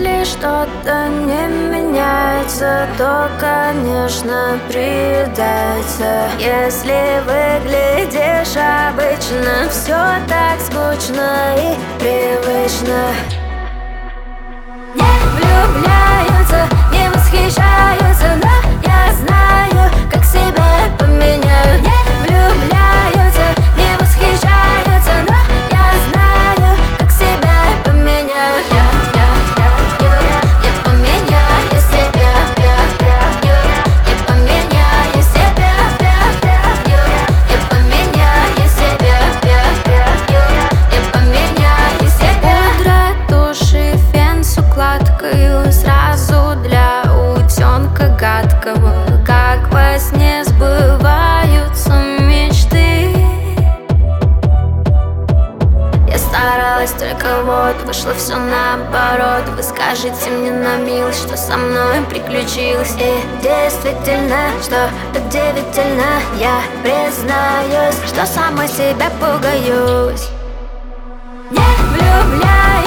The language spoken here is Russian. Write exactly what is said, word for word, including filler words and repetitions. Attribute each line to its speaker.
Speaker 1: Если что-то не меняется, то, конечно, придается. Если выглядишь обычно, все так скучно и привычно. Не влюбляются, не восхищаются, но я знаю, как себя поменяю. Не влюбляются, не восхищаются, но я знаю, как себя поменяю. Я, я, я, я, я поменяю себя, я, я, я, я поменяю себя, я, я, я, я поменяю себя, я, я, я, я поменяю себя. Пудра, тушь и фен с укладкой сразу для утенка гадкого. Как во сне сбываются мечты. Я старалась, только вот вышло все наоборот. Вы скажите мне на милость, что со мной приключилось. И действительно, что удивительно, я признаюсь, что самой себя пугаюсь. Не влюбляюсь.